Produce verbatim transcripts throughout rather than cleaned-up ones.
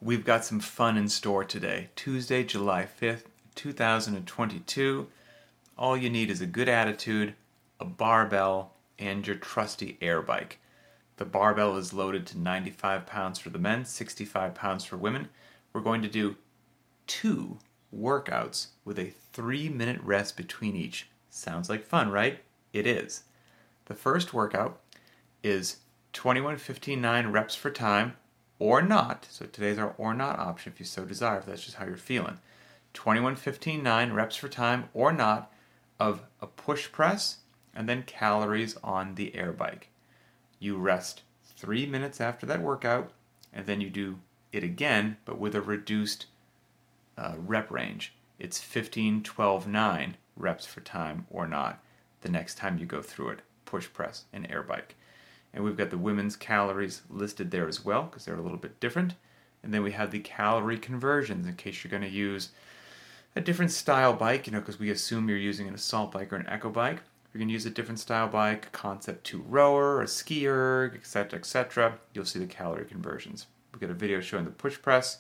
We've got some fun in store today. Tuesday, July fifth, two thousand twenty-two. All you need is a good attitude, a barbell, and your trusty air bike. The barbell is loaded to ninety-five pounds for the men, sixty-five pounds for women. We're going to do two workouts with a three minute rest between each. Sounds like fun, right? It is. The first workout is twenty-one fifteen nine reps for time, or not. So today's our or not option if you so desire, if that's just how you're feeling. twenty-one fifteen nine reps for time, or not, of a push press and then calories on the air bike. You rest three minutes after that workout, and then you do it again, but with a reduced uh, rep range. It's fifteen twelve nine reps for time or not the next time you go through it, push press and air bike. And we've got the women's calories listed there as well, because they're a little bit different. And then we have the calorie conversions in case you're going to use a different style bike, you know, because we assume you're using an assault bike or an eco bike. If you're going to use a different style bike, a Concept two rower, a skier, et cetera, et cetera, you'll see the calorie conversions. We've got a video showing the push press.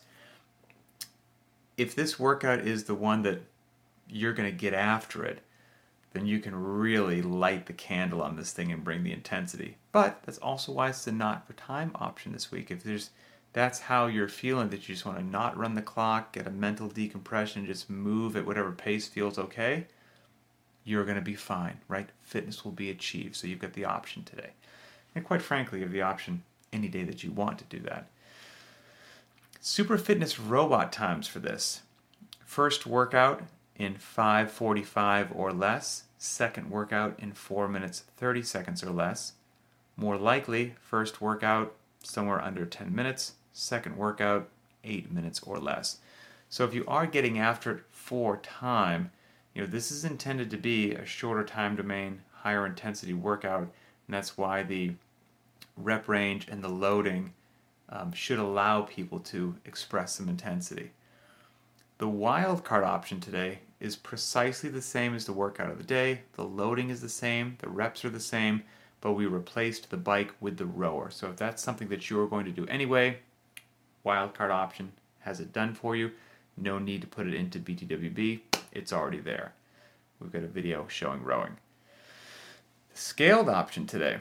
If this workout is the one that you're going to get after it, then you can really light the candle on this thing and bring the intensity. But that's also why it's the not for time option this week. If there's that's how you're feeling, that you just want to not run the clock, get a mental decompression, just move at whatever pace feels okay, you're going to be fine, right? Fitness will be achieved. So you've got the option today. And quite frankly, you have the option any day that you want to do that. Super Fitness robot times for this. First workout in five forty-five or less. Second workout in four minutes thirty seconds or less. More likely, first workout somewhere under ten minutes. Second workout, eight minutes or less. So if you are getting after it for time, you know, this is intended to be a shorter time domain, higher intensity workout, and that's why the rep range and the loading um, should allow people to express some intensity. The wildcard option today is precisely the same as the workout of the day. The loading is the same, the reps are the same, but we replaced the bike with the rower. So if that's something that you're going to do anyway, wildcard option has it done for you. No need to put it into B T W B. It's already there. We've got a video showing rowing. The scaled option today,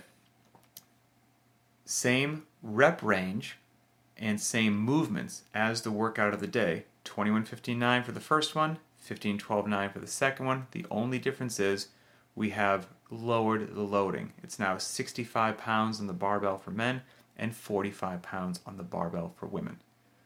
same rep range and same movements as the workout of the day. twenty-one fifteen nine for the first one, fifteen twelve nine for the second one. The only difference is we have lowered the loading. It's now sixty-five pounds on the barbell for men and forty-five pounds on the barbell for women.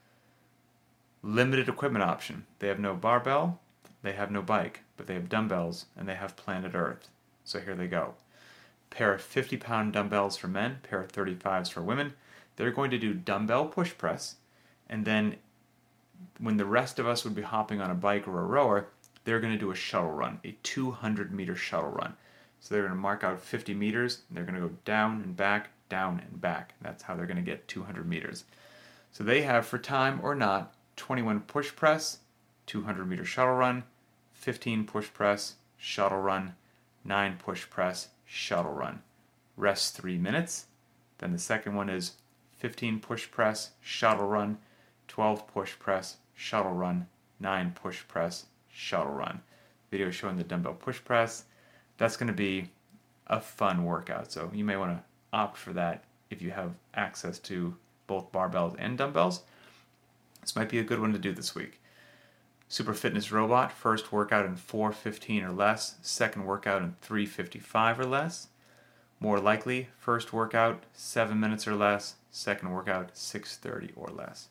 Limited equipment option. They have no barbell, they have no bike, but they have dumbbells and they have Planet Earth. So here they go. Pair of fifty pound dumbbells for men, pair of thirty-fives for women. They're going to do dumbbell push press, and then when the rest of us would be hopping on a bike or a rower, they're going to do a shuttle run, a two hundred meter shuttle run. So they're going to mark out fifty meters, and they're going to go down and back, down and back. That's how they're going to get two hundred meters. So they have, for time or not, twenty-one push press, two hundred meter shuttle run, fifteen push press, shuttle run, nine push press, shuttle run. Rest three minutes. Then the second one is fifteen push press, shuttle run, twelve push press, shuttle run, nine push press, shuttle run. Video showing the dumbbell push press. That's going to be a fun workout, so you may want to opt for that if you have access to both barbells and dumbbells. This might be a good one to do this week. Super Fitness Robot, first workout in four fifteen or less, second workout in three fifty-five or less. More likely, first workout seven minutes or less, second workout six thirty or less.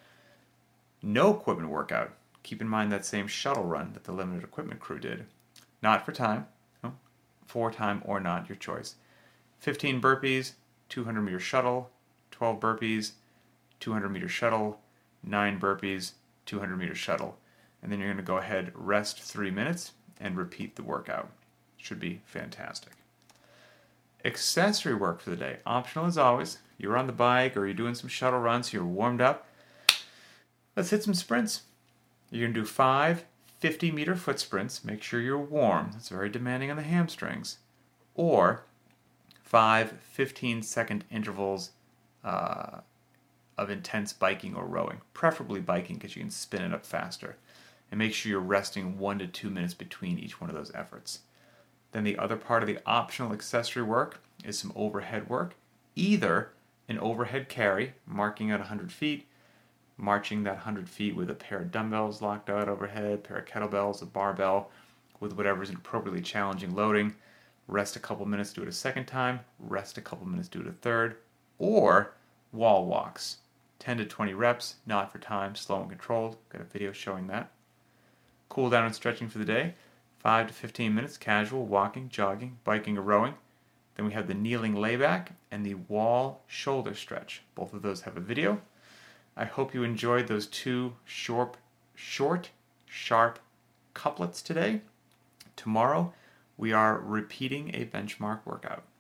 No equipment workout. Keep in mind that same shuttle run that the limited equipment crew did. Not for time. No. For time or not, your choice. fifteen burpees, two hundred meter shuttle, twelve burpees, two hundred meter shuttle, nine burpees, two hundred meter shuttle. And then you're going to go ahead, rest three minutes, and repeat the workout. Should be fantastic. Accessory work for the day. Optional as always. You're on the bike or you're doing some shuttle runs, you're warmed up. Let's hit some sprints. You're going to do five fifty meter foot sprints. Make sure you're warm. That's very demanding on the hamstrings. Or five fifteen second intervals uh, of intense biking or rowing, preferably biking because you can spin it up faster. And make sure you're resting one to two minutes between each one of those efforts. Then the other part of the optional accessory work is some overhead work, either an overhead carry, marking out one hundred feet, marching that one hundred feet with a pair of dumbbells locked out overhead, a pair of kettlebells, a barbell, with whatever's an appropriately challenging loading. Rest a couple minutes, do it a second time, rest a couple minutes, do it a third, or wall walks. ten to twenty reps, not for time, slow and controlled. Got a video showing that. Cool down and stretching for the day. five to fifteen minutes, casual, walking, jogging, biking, or rowing. Then we have the kneeling layback and the wall shoulder stretch. Both of those have a video. I hope you enjoyed those two short, short, sharp couplets today. Tomorrow, we are repeating a benchmark workout.